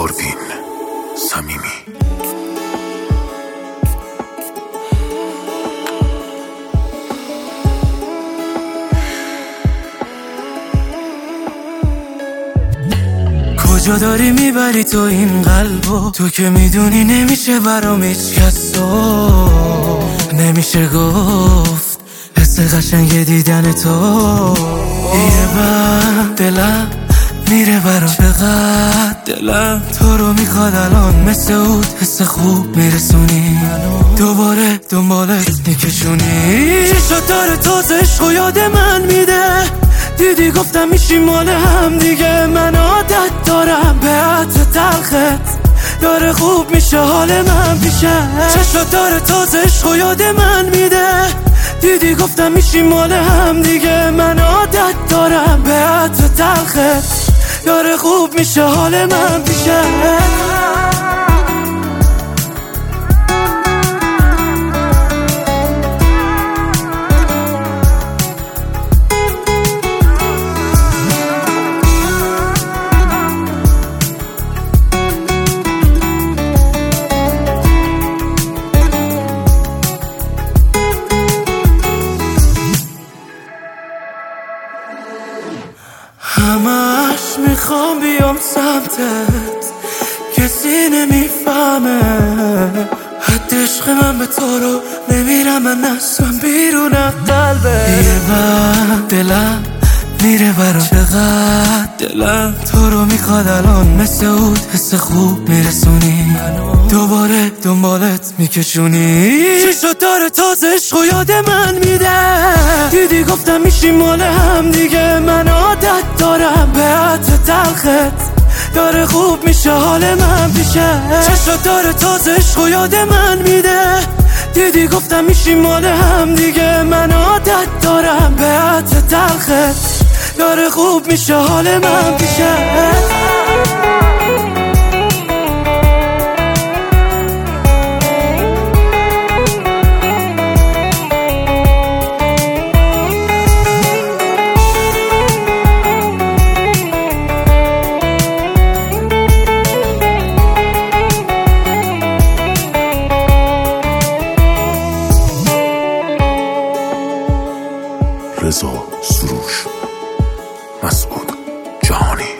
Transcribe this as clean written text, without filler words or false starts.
آروین صمیمی. کجا داری میبری تو این قلبو؟ تو که میدونی نمیشه برام هیچ کسو، نمیشه گفت حس قشنگ دیدن تو. یه بر دلم میره برام، چقدر دلم تو رو میخواد الان، مثل اود حس خوب میرسونی، دوباره دنبالت میکشونی. چشات داره تازه عشق و یاد من میده، دیدی گفتم میشیم مال هم دیگه. من عادت دارم به عطر تلخت، داره خوب میشه حال من پیشه. چشات داره تازه عشق و یاد من میده، دیدی گفتم میشیم مال هم دیگه. من عادت دارم به عطر تلخت، داره خوب میشه حال من پیشه. همش میخوام بیام سمتت، کسی نمیفهمه حد عشق من به تو رو نمیرم من اصلا بیرون قلبه. یه وقت دلم میره برام، چقدر دلم تو رو میخواد الان، مثل اود حس خوب میرسونی، دوباره دنبالت میکشونی. چشات داره تازه عشق و یاد من میده، دیدی گفتم میشیم مال هم دیگه. من عادت دارم به عطر تلخت، داره خوب میشه حال من پیشه. چشات داره تازه عشق و یاد من میده، دیدی گفتم میشیم مال هم دیگه. من عادت دارم به عطر تلخت، داره خوب میشه حال من پیشه. رضا سروش، مسعود جهانی.